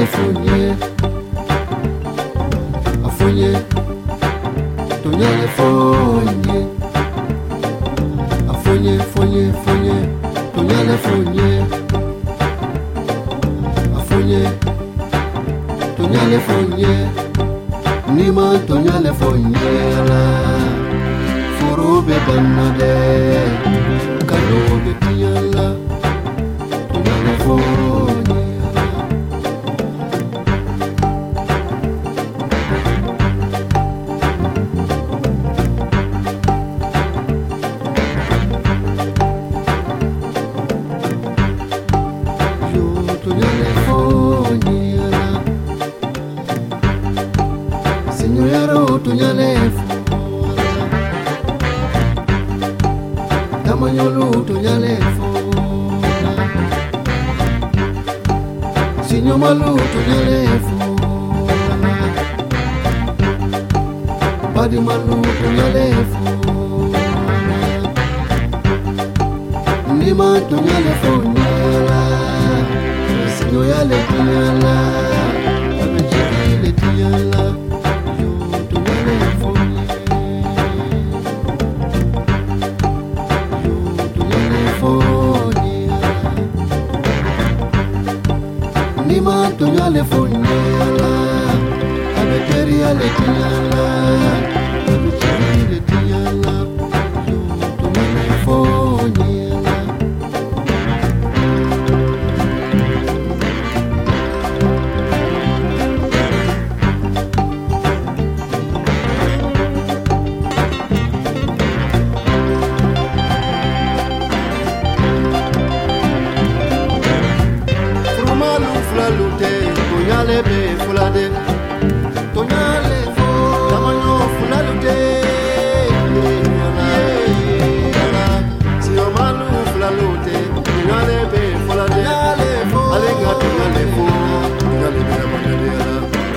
fonye, afonye, tonyale fonye, afonye, fonye, fonye, tonyale fonye, afonye, tonyale fonye, nima tonyale fonye la, forobe banade, kanobe tiyala, tonyale fonye. Signor Maluto Nyalefo, Badi Maluto Nyalefo, Nima Nyalefo Nyala, Signor Yalefo Nyala, Abejile Tiala, Yo Nyalefo Nima tonyale fonyala, abeteri ale tinyala, abeteri ale tinyala, yo tonyale fonyala. Tonyale be fulade, tonyale fo, tamano fulalute, si omanu fulalute, tonyale be fulade, alenga tonyale fo, tonyale be manadela.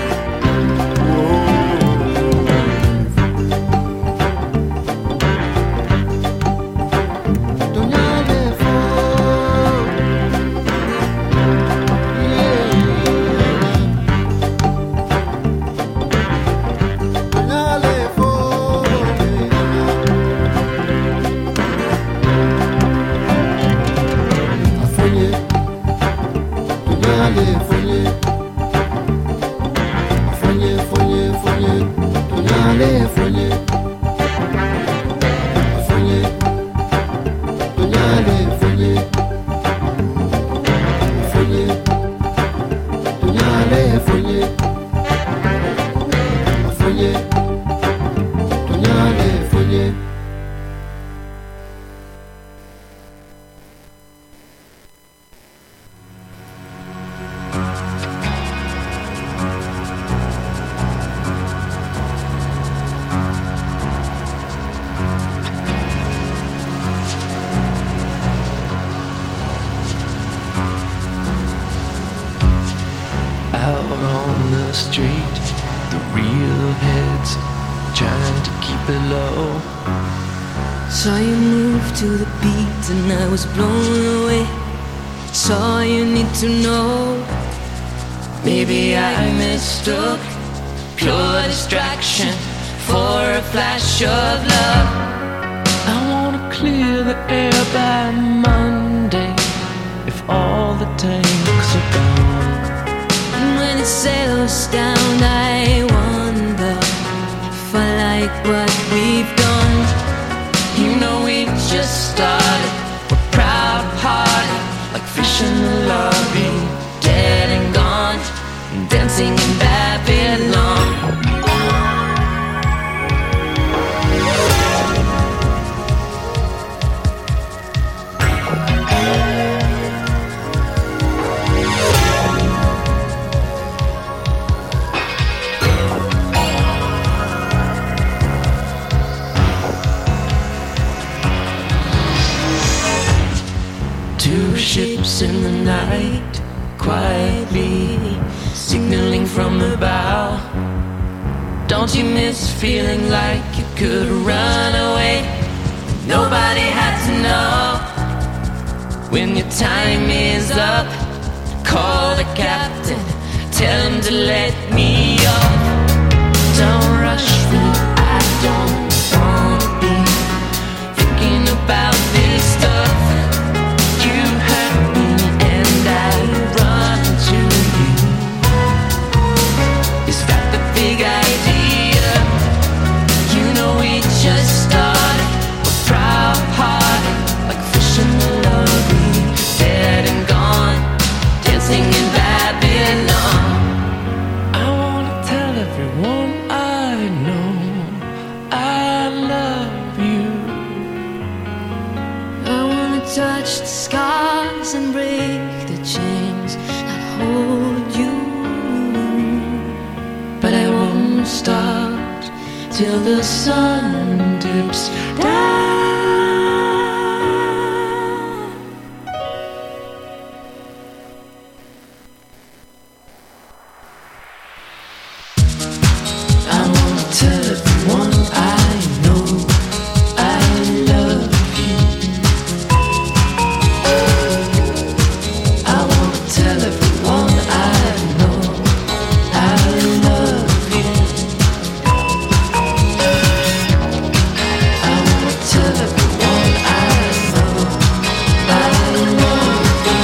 Street, the real heads trying to keep it low. Saw you move to the beat and I was blown away. It's all you need to know. Maybe I mistook pure distraction for a flash of love. I wanna clear the air by Monday if all the tanks are gone. When it settles down, I wonder if I like what we've done. You know we just started. We're proud-hearted, like fish in the lobby, dead and gone, dancing in Babylon. Ships in the night, quietly signaling from the bow. Don't you miss feeling like you could run away? Nobody had to know. When your time is up, call the captain, to let me off. Don't rush me, I don't wanna be thinking about this stuff. You hurt me and I run to you. Is that the big idea? You know we just started. We're proud-hearted, like fish in the lobby, dead and gone, dancing in Babylon. I wanna tell everyone I know I love you. I wanna touch the scars and break the chains that hold you, but I won't start till the sun dips down. I wanna tell everyone I know I love you. I wanna tell everyone I know I love you. I wanna tell everyone I know I love you.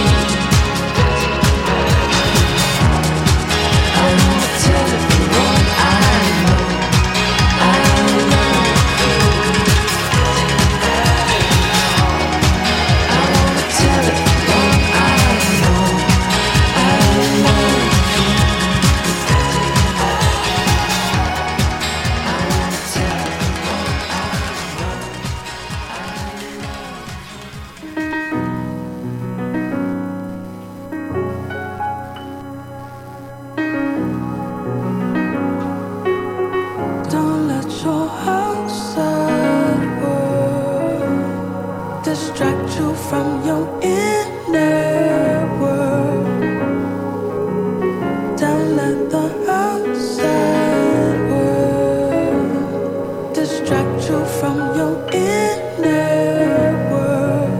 I wanna tell everyone I know I love you. I wanna tell everyone I know I love you. I wanna tell Don't let your outside world distract you from your inner world. Don't let the outside world distract you from your inner world.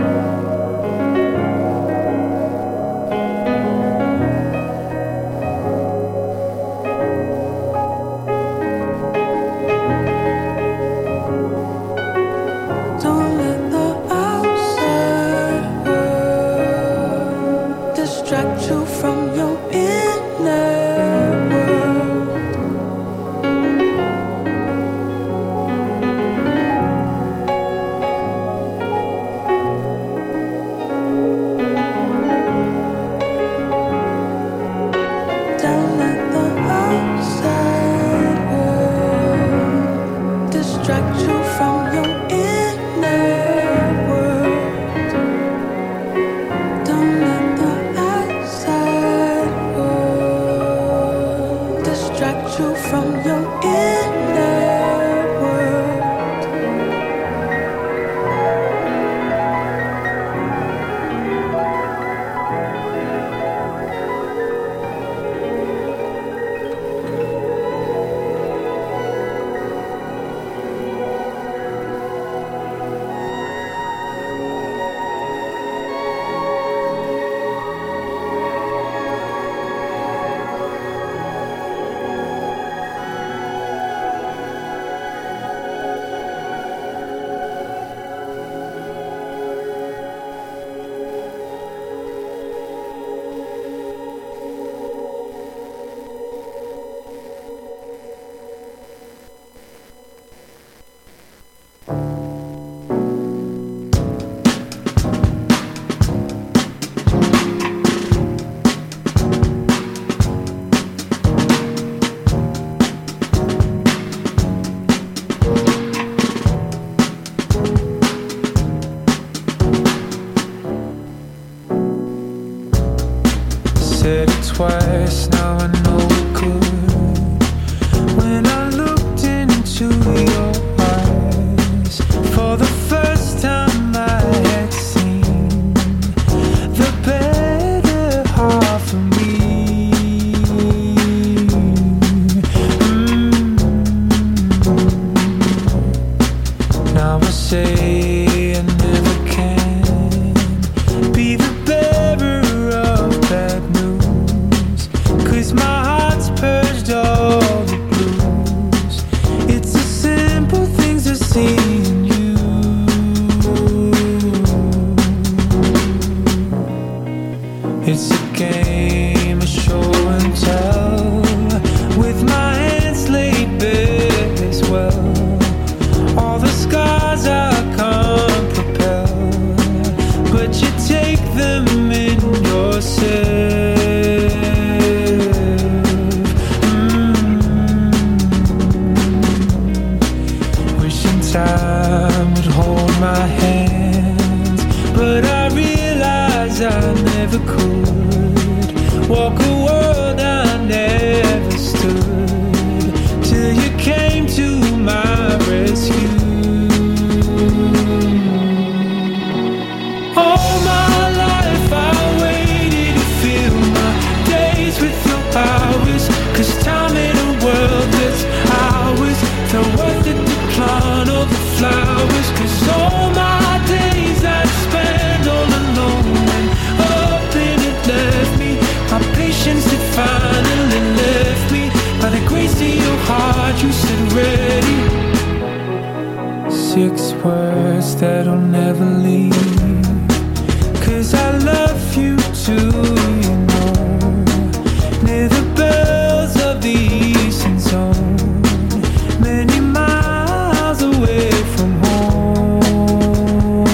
Don't let the outside world distract you from your inner world. Don't let the outside world distract you from your inner world. Don't let the outside world distract you from your inner world. Said it twice, now I know it could. When I looked into your eyes, for the first time I had seen the better half of me. Now I say I never can be the bearer of bad news, 'cause but I realize I never could walk a world I never stood till you came to my rescue. All my life I waited to fill my days with your powers, 'cause time in a world that's ours felt worth the decline of the flowers. 'Cause all my days I'd spent all alone, and up and it left me. My patience had finally left me. By the grace of your heart you said ready. 6 words that'll never leave, 'cause I love you too, you know. Near the bells of the eastern zone, many miles away from home.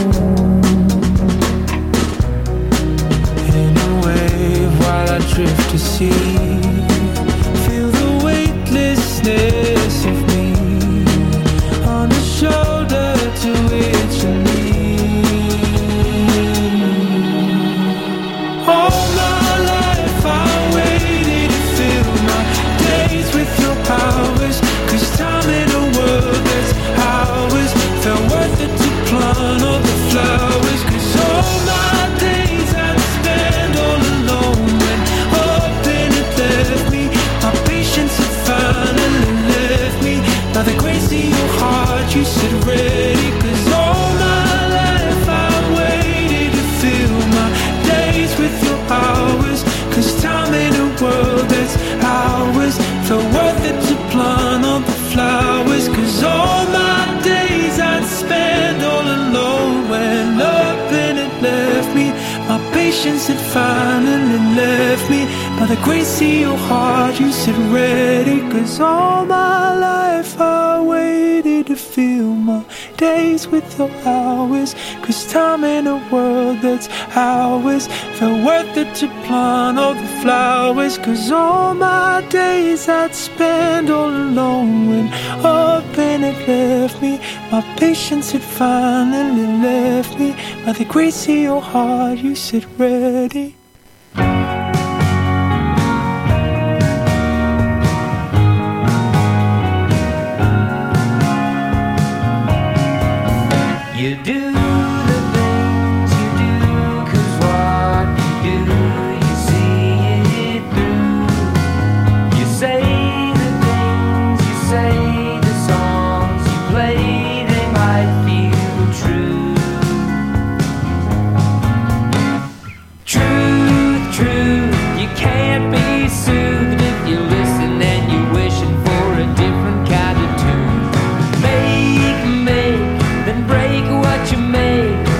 In a wave while I drift to sea, feel the weightlessness of me on the shoulder to which you lean. All my life I waited to fill my days with your powers, 'cause time in a world that's ours felt worth the decline of the flowers. 'Cause all my days I'd spend all alone, when up and it left me. My patience had finally left me. By the grace of your heart you said ready. 'Cause all my life I waited to fill my days with your hours, 'cause time in a world that's ours felt worth it to plant all the flowers. 'Cause all my days I'd spend all alone, when up and it left me. My patience had finally left me. By the grace of your heart you said ready. 'Cause all my life I waited to fill my days with your hours, 'cause time in a world that's ours felt worth it to plant all the flowers. 'Cause all my days I'd spend all alone, when up and it left me. My patience had finally left me. By the grace of your heart you said ready. You do the things you do, 'cause what you do, you see it through. You say the things you say, the songs you play, they might feel true. Truth, truth, you can't be soothed if you listen and you're wishing for a different kind of tune. Make, then break what you make.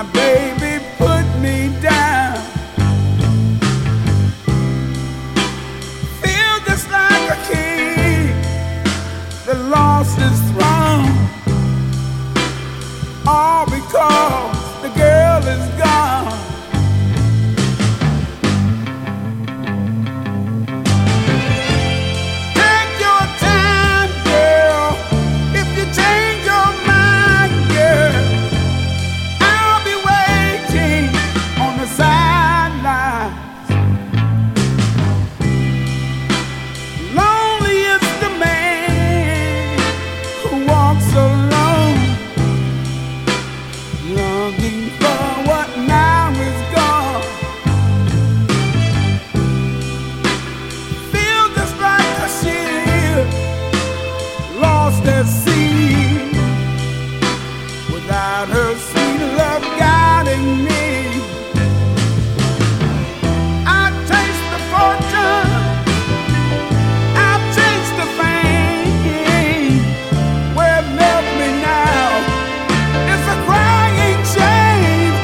my baby put me down. Feel just like a king that lost his throne, all because the girl is gone. Take your time, girl. If you change your mind, girl, I'll be waiting on the sidelines. Lonely is the man who walks alone, longing for what now is gone. Feel just like a ship lost at sea, without her sweet love guiding me. I taste the fortune, I taste the fame. Where it left me now is a crying shame.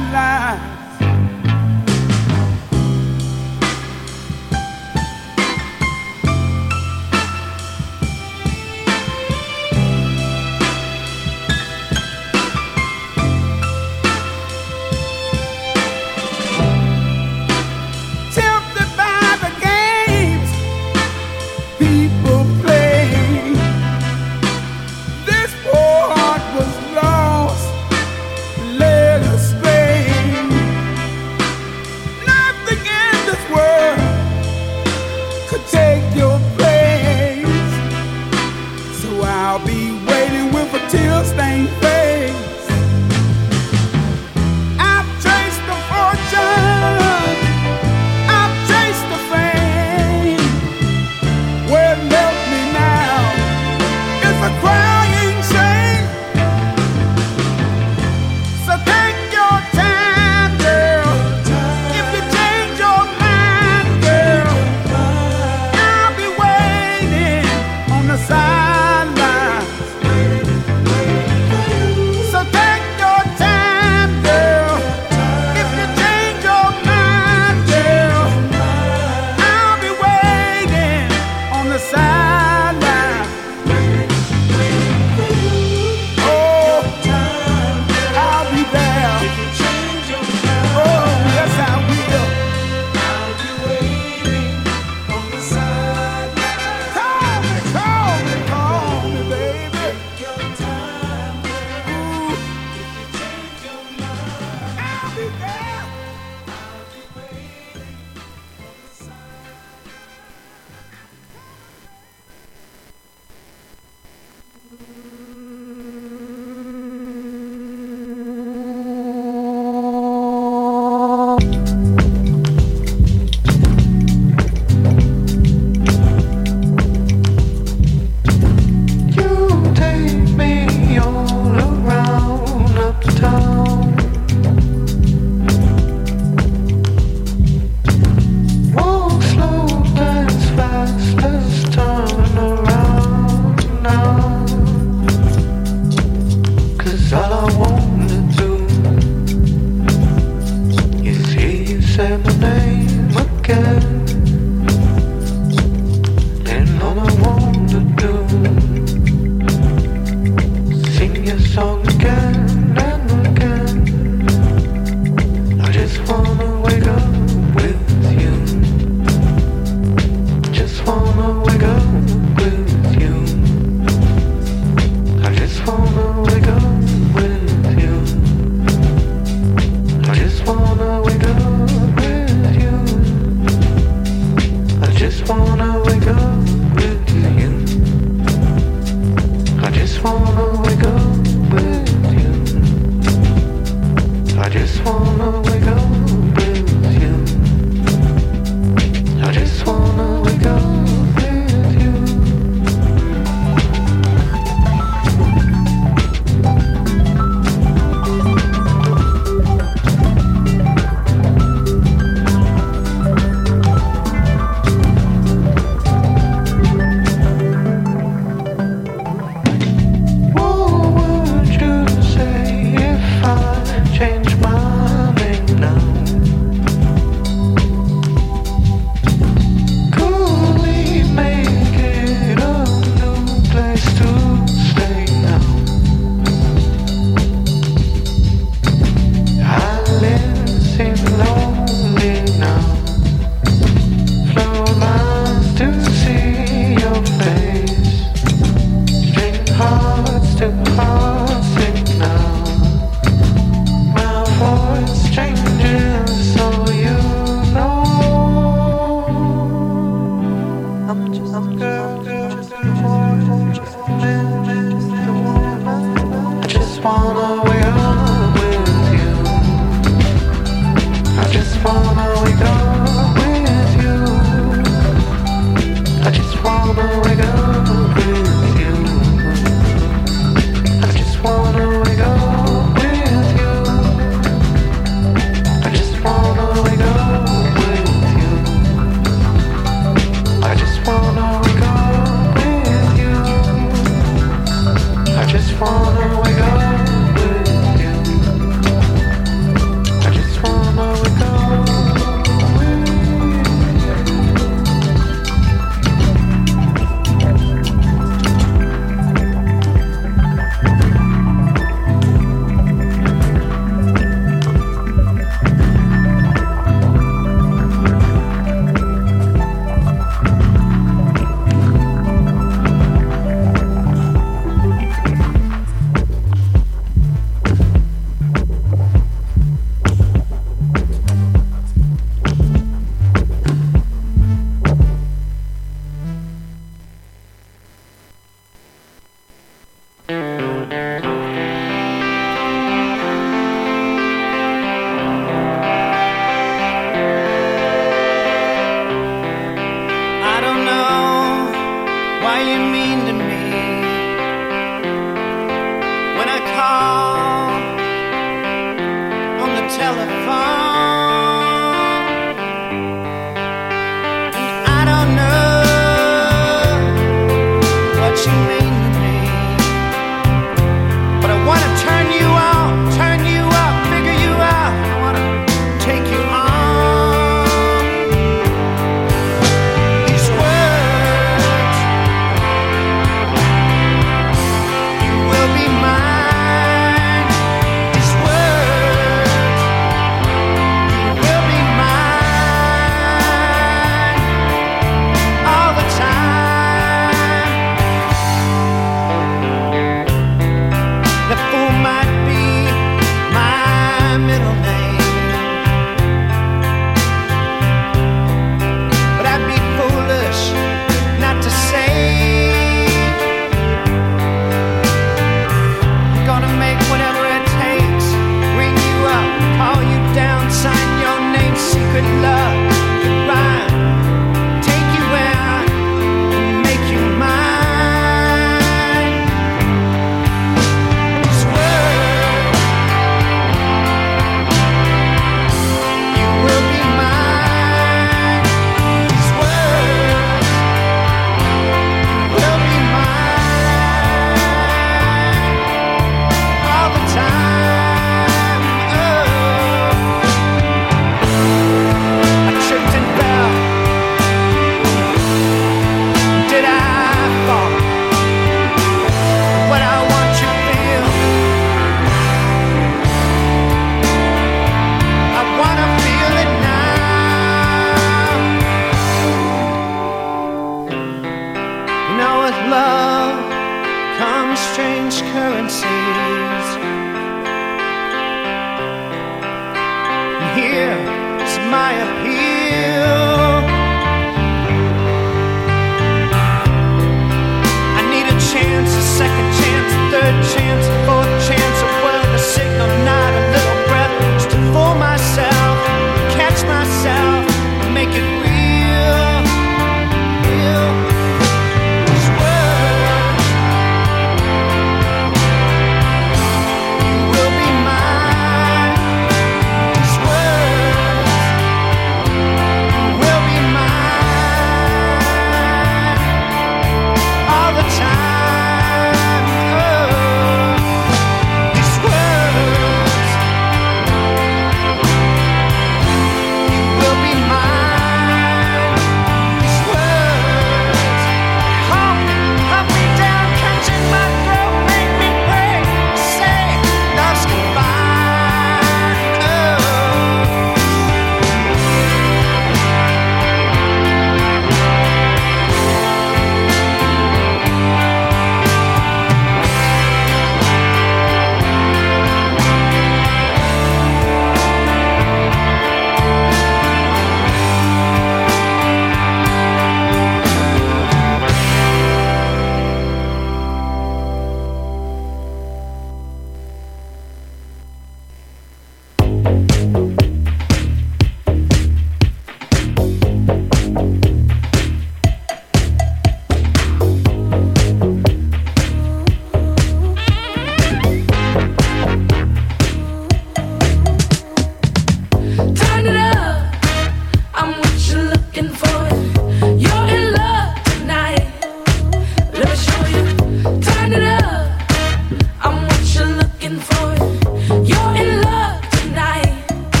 You're in love tonight.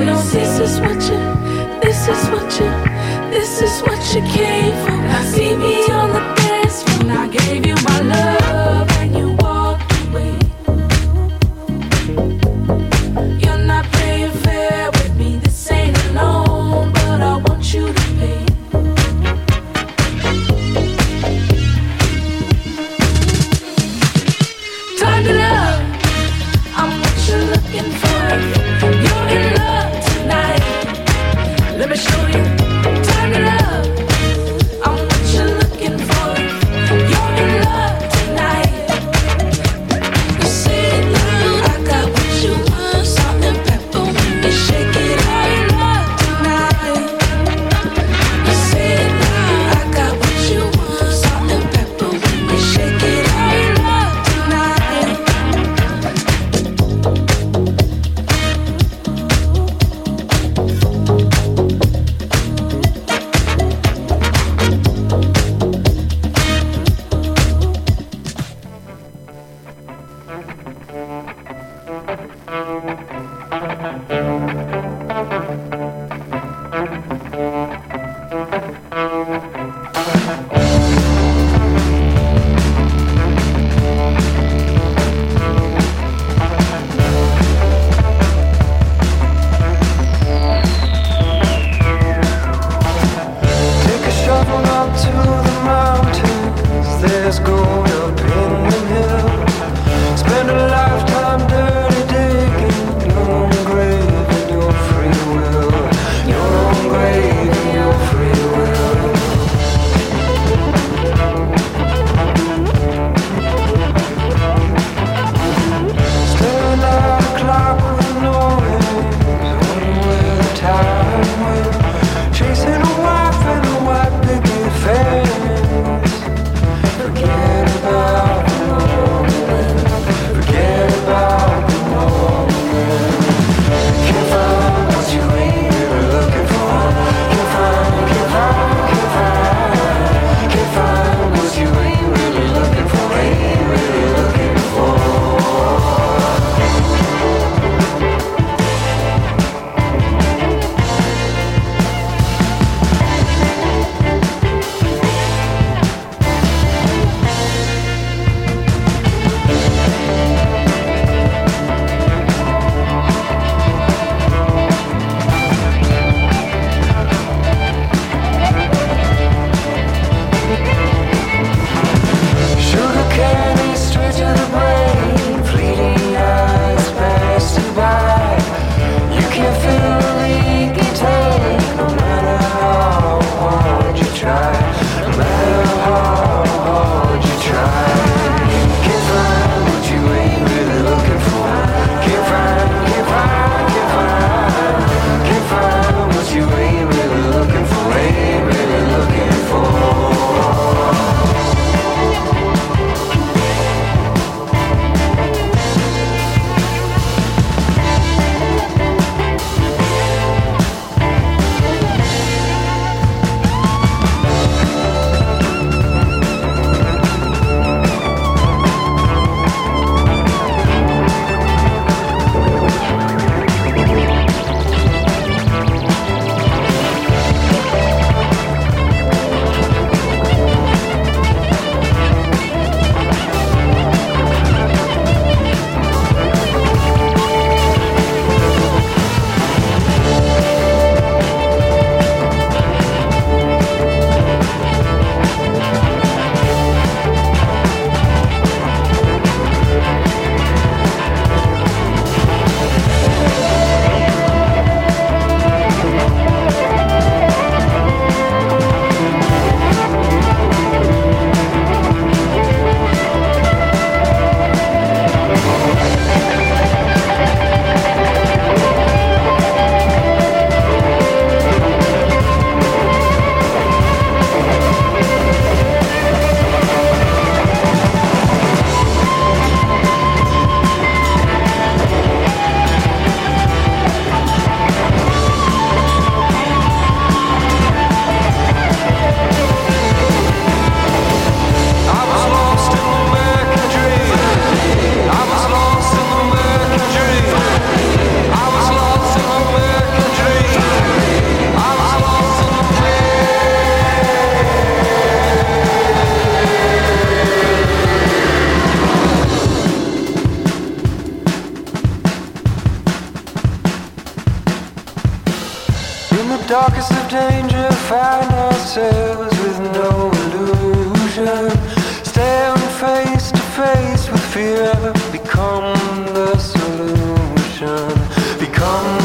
know this is what you came for. See me on the dance floor. I gave you my love and you walked away. You're not playing fair with me. This ain't a loan, but I want you to pay. Turn it up. I'm what you're looking for. You're in love tonight. Let me show you. Turn it up. I'm what you're Darkest of danger, find ourselves with no illusion. Staring face to face with fear, become the solution. Become